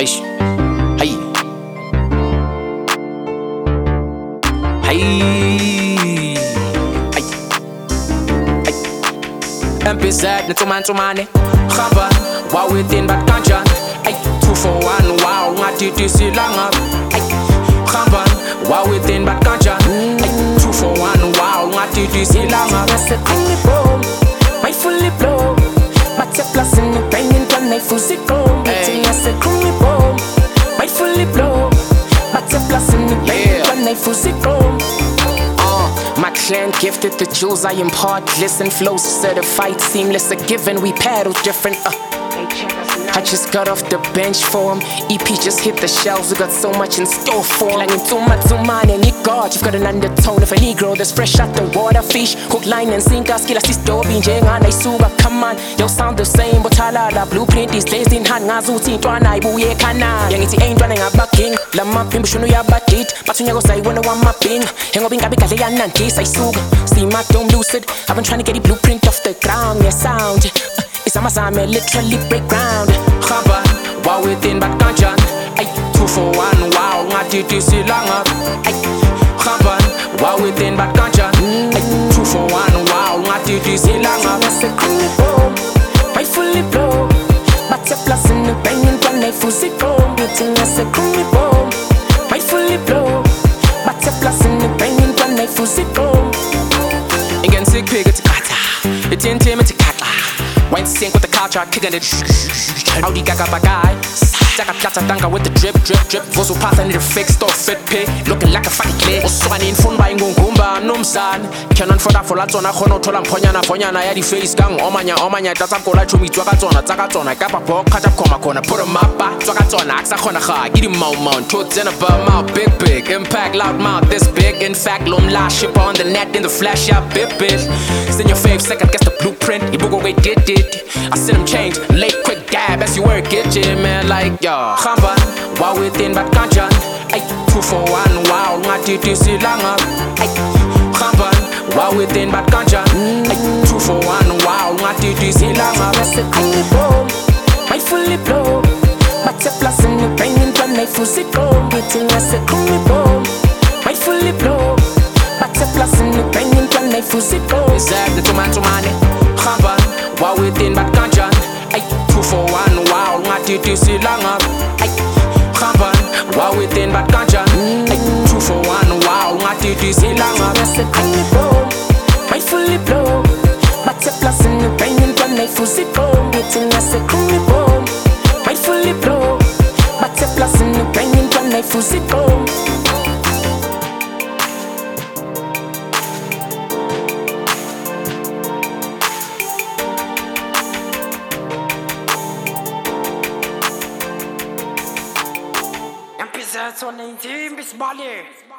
Eish. Hey. Hey. Hey. Hey. MPZ nitsumane Khamba wawithin bat kanjani ay 2 for 1 wow ngathi silanga ay Khamba wawithin bat kanjani ay 2 for 1 wow ngathi silanga bese kuni boom my fully blow bathe plus in the banging when they fuzi go meeting as a kuni boom my fully blow bathe plus in the banging when they fuzi go. My clan gifted the jewels I impart. Listen, flows certified, seamless, a given. We paddle different. I just got off the bench for him. EP just hit the shelves. We got so much in store for him. Like in Tumane and God, you've got an undertone of a Negro that's fresh out the water. Fish, hook, line, and sinker. Skill as this door being Jenga, Suga. Come on, you sound the same, but the blueprint these days in hand. Nazuti, Twana, Buye, Kana. Young, it ain't running a backing. Lama, Pimbushuno, ya batit. But you say, when I want my ping. Hang up in Gabika, and case I suga. See my dome lucid. I've been trying to get the blueprint off the ground. Yeah, sound. It's Amazame, literally break ground. Khamba, wow within bat kanjan. Ay, 2 for 1, wow, ngathi silanga. Ay, Khamba, wow within bat kanjan. Ay, 2 for 1, wow, ngathi silanga. Bese kuni boom, my fully blow. Bathe plus in the banging when they fuzi go. Meeting as a kuni boom, my fully blow. Bathe plus in the banging when they fuzi go. Again, sick pig, it's kata. It's intimate, kata. Wine sink with the culture, kicking it. Audi gaga bagay. Taka plata tanga with the drip. Vozo pasa need a fix, store fit pay. Looking like a fucking clay. Oswani in phone buying ngumba, numsan. Canon for that for latona, hono tolam ponyana, ya di face gang. Omanya, that's a cola to me, Twakatona, Kappa, cut up coma corner, put a mappa, Twakatona, Axakona, get him mount, toads in a mouth, big, impact, loud mouth, this big. In fact, lum last ship on the net in the flash, yeah, bit. It's in your face, second, guess the blueprint, you book away, did it. I send him change, late quick dab as you work it, man, like yo. Khamba, wow within bat kanjan. Ay, 2 for 1, wow, ngathi silanga. Ay, Khamba, wow within bat kanjan. Ay, 2 for 1, wow, ngathi silanga. Bese kuni boom, my fully blow. Bathe plus in the banging when they fuzi go. Meeting as a kuni boom, my fully blow. Bathe plus in the banging when they fuzi go. Zag the tumane. Khamba, wow within bat kanjan. Ay, 2 for 1, wow, ngathi silanga. Ay, Khamba, wow within bat kanjan. Ay, 2 for 1, wow, ngathi silanga. Bese kuni boom, my fully blow. Bathe plus in the banging when they fuzi go. Meeting as a kuni boom, my fully blow. Bathe plus in the banging when they fuzi go. MPZ on the team, Miss Molly.